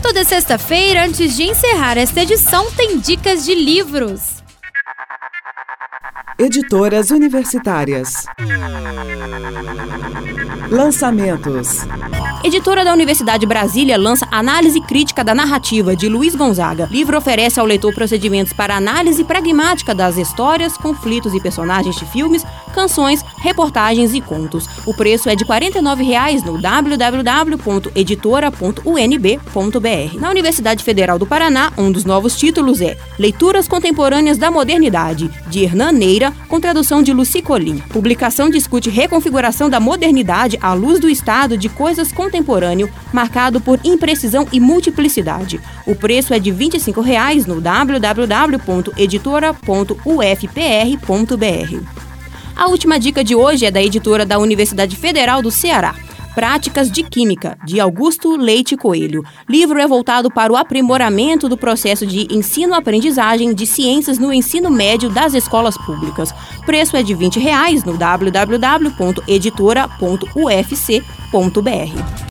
Toda sexta-feira, antes de encerrar esta edição, tem dicas de livros. Editoras universitárias. Lançamentos. Editora da Universidade de Brasília lança Análise Crítica da Narrativa, de Luiz Gonzaga. O livro oferece ao leitor procedimentos para análise pragmática das histórias, conflitos e personagens de filmes, canções, reportagens e contos. O preço é de R$ 49,00 no www.editora.unb.br. Na Universidade Federal do Paraná, um dos novos títulos é Leituras Contemporâneas da Modernidade, de Hernan Neira, com tradução de Lucy Colim. Publicação discute reconfiguração da modernidade à luz do estado de coisas contemporâneo, marcado por imprecisão e multiplicidade. O preço é de R$ 25,00 no www.editora.ufpr.br. A última dica de hoje é da editora da Universidade Federal do Ceará. Práticas de Química, de Augusto Leite Coelho. Livro é voltado para o aprimoramento do processo de ensino-aprendizagem de ciências no ensino médio das escolas públicas. Preço é de R$ 20,00 no www.editora.ufc.br.